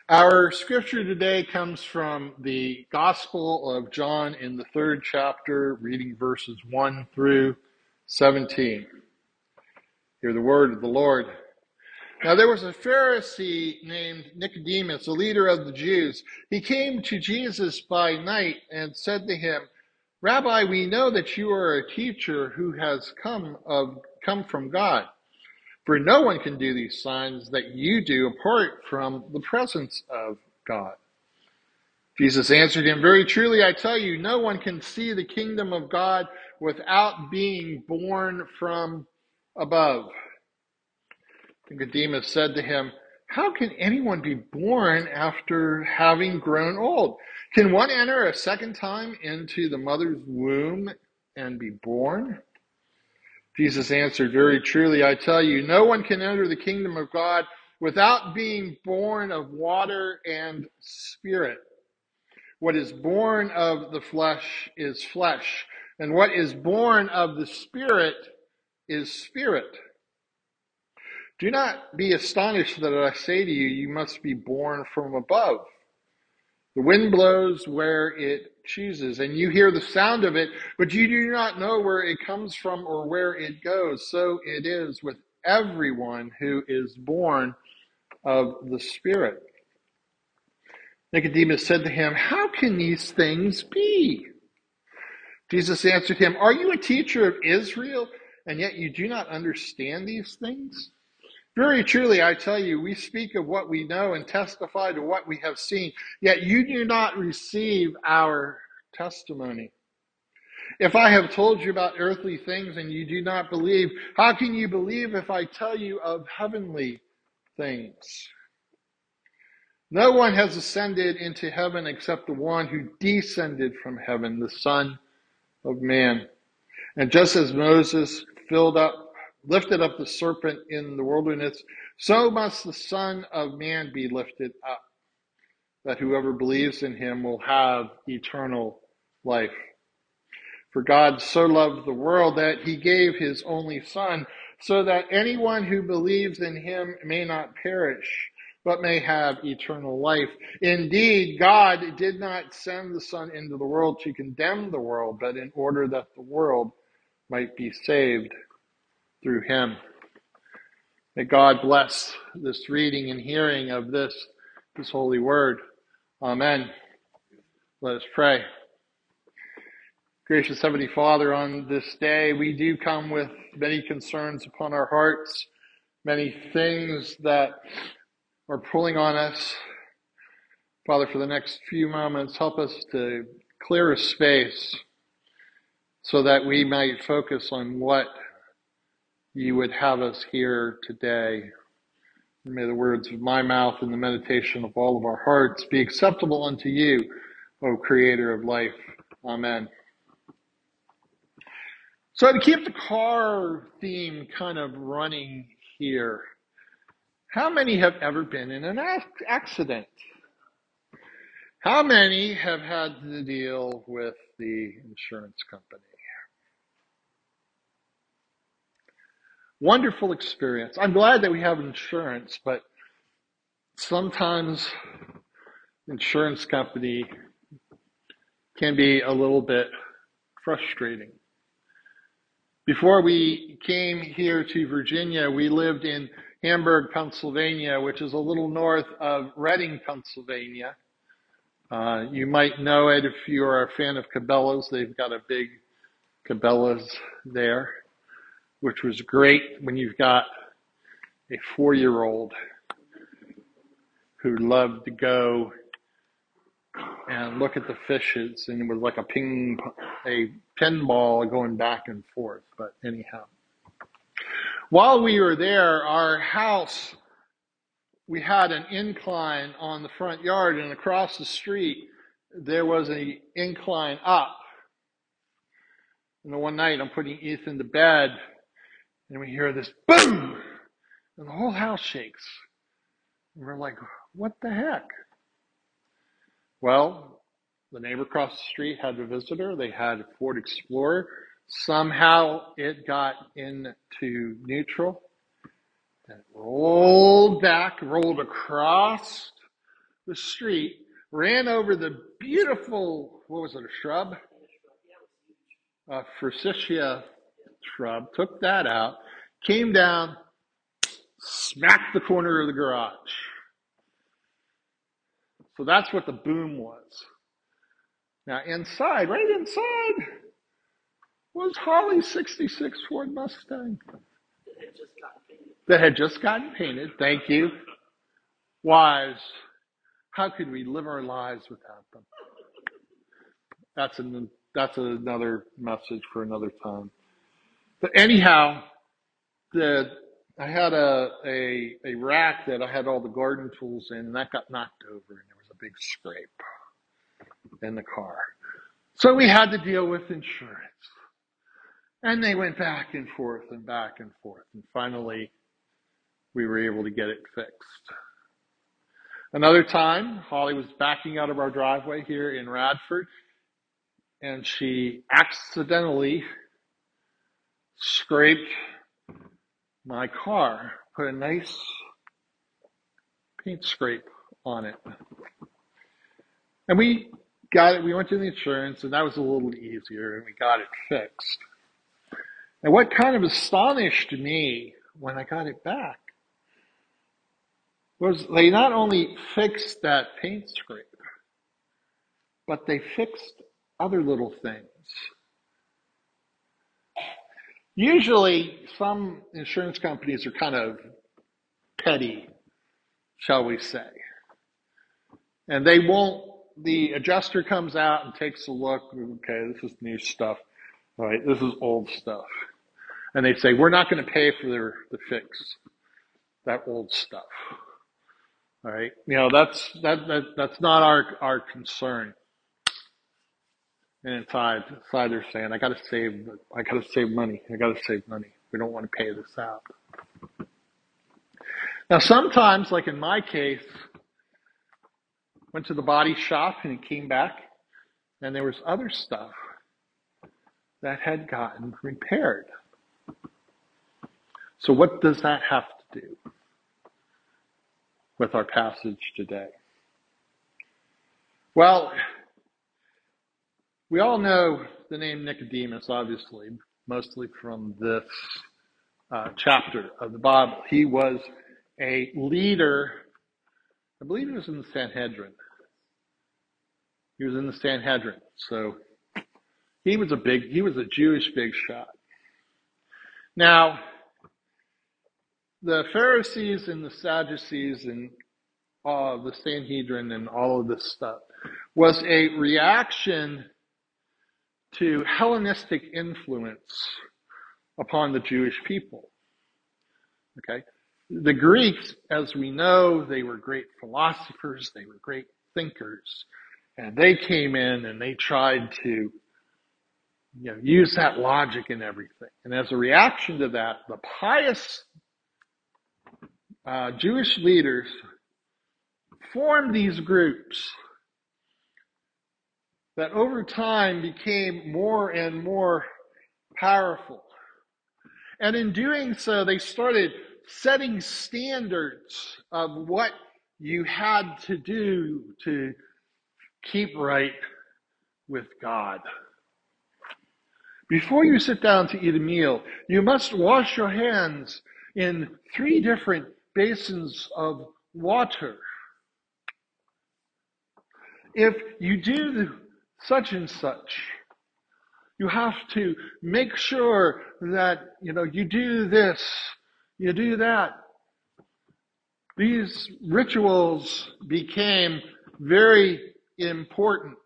Our scripture today comes from the Gospel of John in the third chapter, reading verses 1 through 17. Hear the word of the Lord. Now there was a Pharisee named Nicodemus, a leader of the Jews. He came to Jesus by night and said to him, Rabbi, we know that you are a teacher who has come from God. For no one can do these signs that you do apart from the presence of God. Jesus answered him, Very truly I tell you, no one can see the kingdom of God without being born from above. Nicodemus said to him, How can anyone be born after having grown old? Can one enter a second time into the mother's womb and be born? Jesus answered, Very truly I tell you, no one can enter the kingdom of God without being born of water and spirit. What is born of the flesh is flesh, and what is born of the Spirit is spirit. Do not be astonished that I say to you, you must be born from above. The wind blows where it chooses, and you hear the sound of it, but you do not know where it comes from or where it goes. So it is with everyone who is born of the Spirit. Nicodemus said to him, How can these things be? Jesus answered him, Are you a teacher of Israel, and yet you do not understand these things? Very truly, I tell you, we speak of what we know and testify to what we have seen, yet you do not receive our testimony. If I have told you about earthly things and you do not believe, how can you believe if I tell you of heavenly things? No one has ascended into heaven except the one who descended from heaven, the Son of Man. And just as Moses lifted up the serpent in the wilderness, so must the Son of Man be lifted up, that whoever believes in him will have eternal life. For God so loved the world that he gave his only Son, so that anyone who believes in him may not perish, but may have eternal life. Indeed, God did not send the Son into the world to condemn the world, but in order that the world might be saved through him. May God bless this reading and hearing of this holy word. Amen. Let us pray. Gracious Heavenly Father, on this day we do come with many concerns upon our hearts, many things that are pulling on us. Father, for the next few moments, help us to clear a space so that we might focus on what you would have us hear today. And may the words of my mouth and the meditation of all of our hearts be acceptable unto you, O Creator of life. Amen. So to keep the car theme kind of running here, how many have ever been in an accident? How many have had to deal with the insurance company? Wonderful experience. I'm glad that we have insurance, but sometimes insurance company can be a little bit frustrating. Before we came here to Virginia, we lived in Hamburg, Pennsylvania, which is a little north of Reading, Pennsylvania. You might know it if you're a fan of Cabela's. They've got a big Cabela's there, which was great when you've got a 4-year-old who loved to go and look at the fishes, and it was like a pinball going back and forth. But anyhow, while we were there, our house, we had an incline on the front yard, and across the street there was an incline up. And one night I'm putting Ethan to bed, and we hear this boom, and the whole house shakes. And we're like, what the heck? Well, the neighbor across the street had a visitor. They had a Ford Explorer. Somehow it got into neutral and rolled back, rolled across the street, ran over the beautiful, what was it, a shrub? Forsythia shrub, took that out, came down, smacked the corner of the garage. So that's what the boom was. Now inside, right inside, was Holly's 66 Ford Mustang that had just gotten painted. Thank you. Wives, how could we live our lives without them? That's another message for another time. But anyhow, I had a rack that I had all the garden tools in, and that got knocked over, and there was a big scrape in the car. So we had to deal with insurance. And they went back and forth and back and forth. And finally, we were able to get it fixed. Another time, Holly was backing out of our driveway here in Radford, and she accidentally scraped my car, put a nice paint scrape on it. And we got it, we went to the insurance, and that was a little easier, and we got it fixed. And what kind of astonished me when I got it back was they not only fixed that paint scrape, but they fixed other little things. Usually, some insurance companies are kind of petty, shall we say. And they won't, the adjuster comes out and takes a look, okay, this is new stuff, all right, this is old stuff. And they say, we're not going to pay for the fix, that old stuff. All right, that's not our concern. And inside they're saying, I gotta save money. We don't want to pay this out. Now sometimes, like in my case, went to the body shop and it came back and there was other stuff that had gotten repaired. So what does that have to do with our passage today? Well, we all know the name Nicodemus, obviously, mostly from this chapter of the Bible. He was a leader, I believe he was in the Sanhedrin. So he was a Jewish big shot. Now, the Pharisees and the Sadducees and the Sanhedrin and all of this stuff was a reaction to Hellenistic influence upon the Jewish people. Okay? The Greeks, as we know, they were great philosophers, they were great thinkers, and they came in and they tried to use that logic in everything. And as a reaction to that, the pious Jewish leaders formed these groups that over time became more and more powerful. And in doing so, they started setting standards of what you had to do to keep right with God. Before you sit down to eat a meal, you must wash your hands in 3 different basins of water. If you do such and such, you have to make sure that, you do this, you do that. These rituals became very important.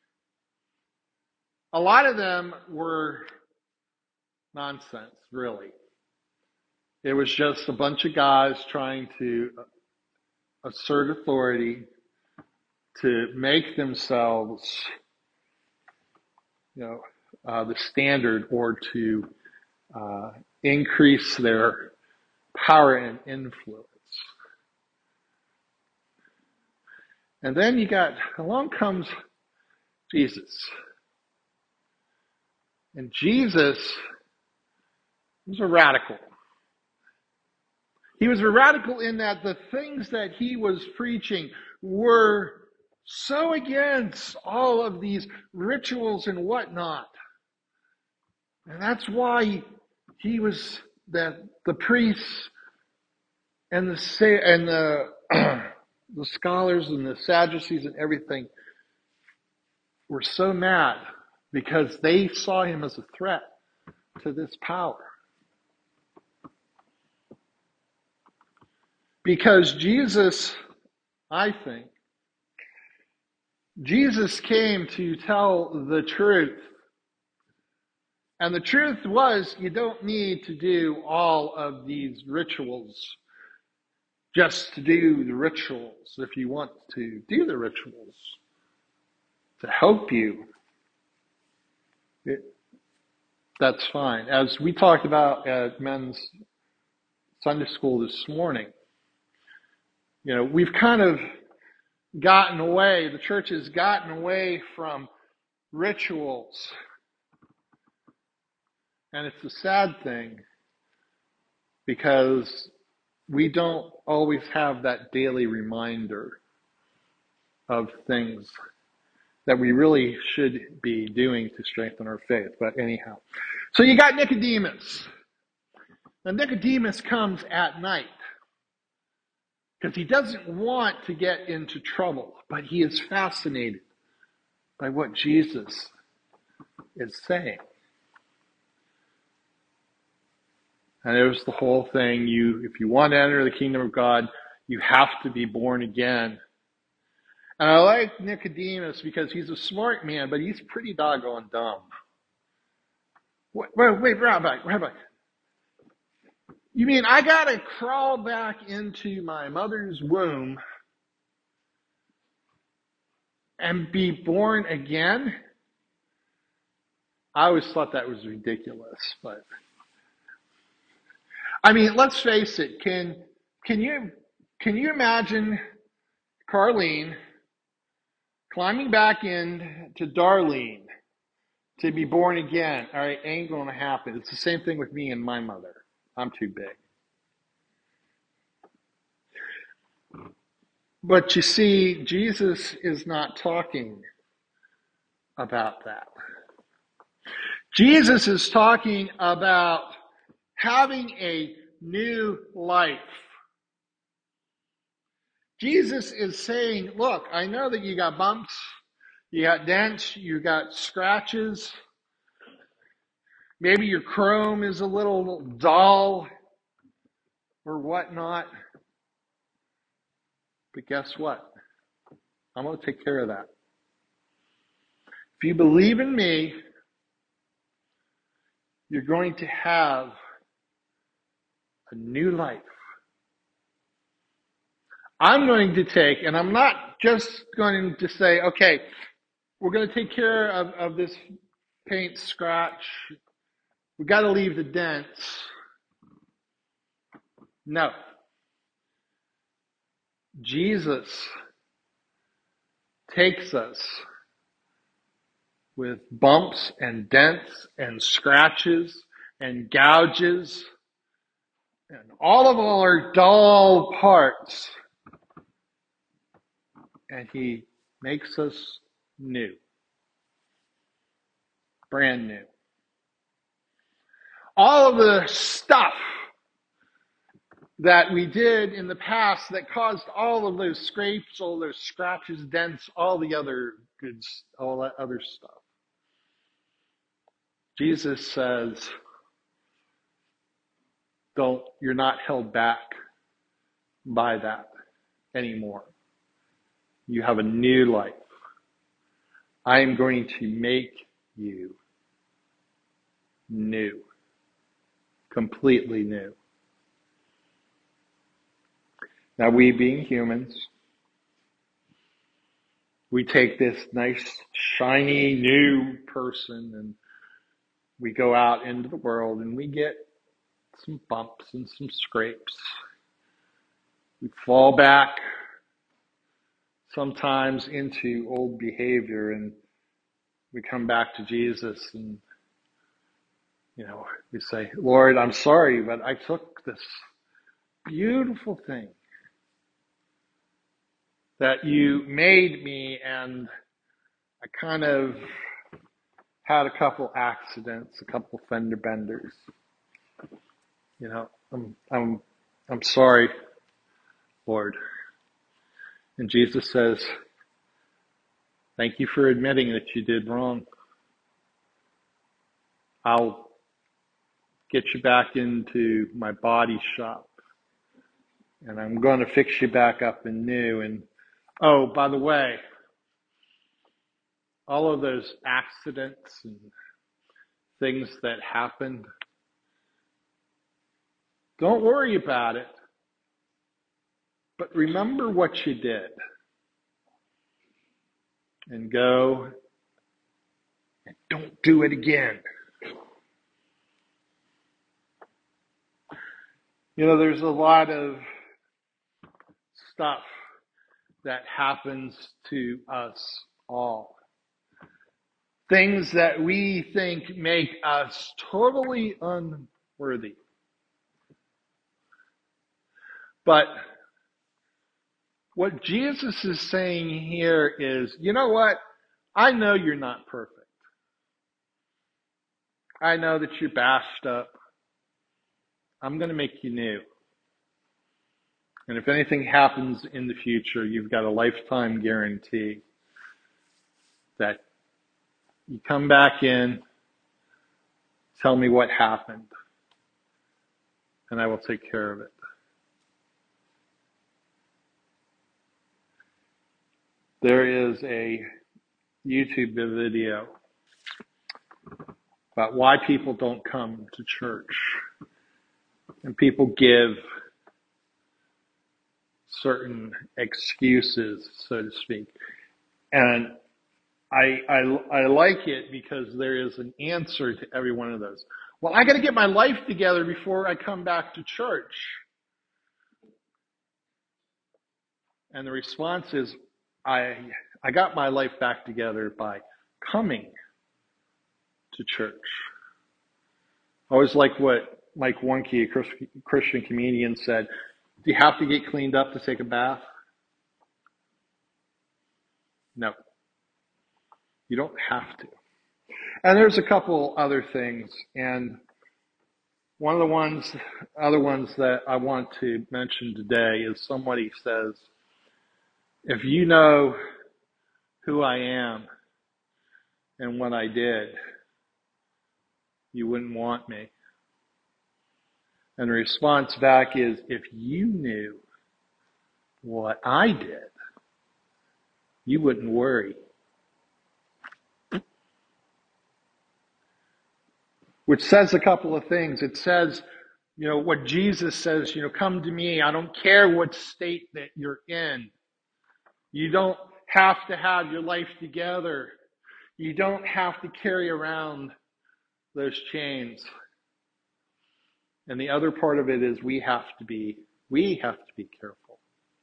A lot of them were nonsense, really. It was just a bunch of guys trying to assert authority, to make themselves, the standard, or to increase their power and influence. And then along comes Jesus. And Jesus was a radical. He was a radical in that the things that he was preaching were so against all of these rituals and whatnot. And that's why he was the priests and the the scholars and the Sadducees and everything were so mad because they saw him as a threat to this power. Because Jesus, I think, Jesus came to tell the truth. And the truth was, you don't need to do all of these rituals just to do the rituals. If you want to do the rituals to help you, that's fine. As we talked about at men's Sunday school this morning, we've kind of gotten away, the church has gotten away from rituals. And it's a sad thing because we don't always have that daily reminder of things that we really should be doing to strengthen our faith. But anyhow, so you got Nicodemus. Now Nicodemus comes at night because he doesn't want to get into trouble, but he is fascinated by what Jesus is saying. And there's the whole thing. If you want to enter the kingdom of God, you have to be born again. And I like Nicodemus because he's a smart man, but he's pretty doggone dumb. Wait, Rabbi. You mean I got to crawl back into my mother's womb and be born again? I always thought that was ridiculous, but I mean, let's face it. Can you imagine Carlene climbing back in to Darlene to be born again? All right, ain't going to happen. It's the same thing with me and my mother. I'm too big. But you see, Jesus is not talking about that. Jesus is talking about having a new life. Jesus is saying, look, I know that you got bumps, you got dents, you got scratches. Maybe your chrome is a little dull or whatnot. But guess what? I'm going to take care of that. If you believe in me, you're going to have a new life. I'm going to take, and I'm not just going to say, okay, we're going to take care of this paint scratch. We got to leave the dents. No. Jesus takes us with bumps and dents and scratches and gouges and all of our dull parts, and he makes us new, brand new. All of the stuff that we did in the past that caused all of those scrapes, all those scratches, dents, all the other goods, all that other stuff. Jesus says, you're not held back by that anymore. You have a new life. I am going to make you new. Completely new. Now, we being humans, we take this nice, shiny, new person and we go out into the world and we get some bumps and some scrapes. We fall back sometimes into old behavior and we come back to Jesus and, we say, Lord, I'm sorry, but I took this beautiful thing that you made me, and I kind of had a couple accidents, a couple fender benders. You know, I'm sorry, Lord. And Jesus says, thank you for admitting that you did wrong. I'll get you back into my body shop, and I'm going to fix you back up and new. And oh, by the way, all of those accidents and things that happened, don't worry about it. But remember what you did, and go and don't do it again. You know, there's a lot of stuff that happens to us all. Things that we think make us totally unworthy. But what Jesus is saying here is, you know what? I know you're not perfect. I know that you're bashed up. I'm going to make you new. And if anything happens in the future, you've got a lifetime guarantee that you come back in, tell me what happened, and I will take care of it. There is a YouTube video about why people don't come to church. And people give certain excuses, so to speak. And I like it because there is an answer to every one of those. Well, I got to get my life together before I come back to church. And the response is, I got my life back together by coming to church. I always like what Mike Wonke, a Christian comedian, said. Do you have to get cleaned up to take a bath? No, you don't have to. And there's a couple other things. And one of the other ones that I want to mention today is somebody says, if you know who I am and what I did, you wouldn't want me. And the response back is, if you knew what I did, you wouldn't worry. Which says a couple of things. It says, you know, what Jesus says, you know, come to me. I don't care what state that you're in. You don't have to have your life together. You don't have to carry around those chains. And the other part of it is we have to be careful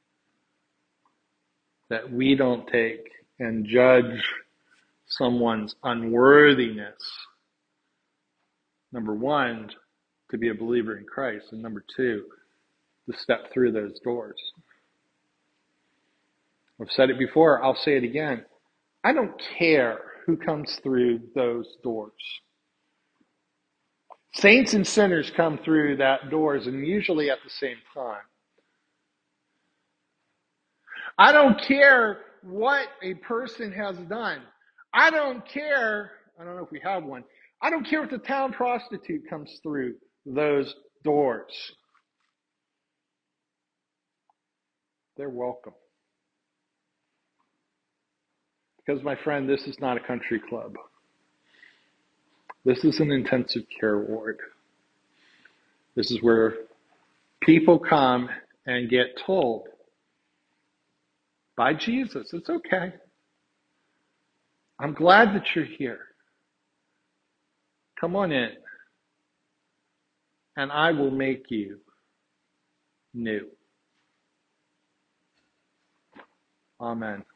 that we don't take and judge someone's unworthiness. Number one, to be a believer in Christ. And number two, to step through those doors. I've said it before, I'll say it again. I don't care who comes through those doors. Saints and sinners come through that doors, and usually at the same time. I don't care what a person has done. I don't care, I don't know if we have one. I don't care if the town prostitute comes through those doors. They're welcome. Because, my friend, this is not a country club. This is an intensive care ward. This is where people come and get told by Jesus, it's okay. I'm glad that you're here. Come on in, and I will make you new. Amen.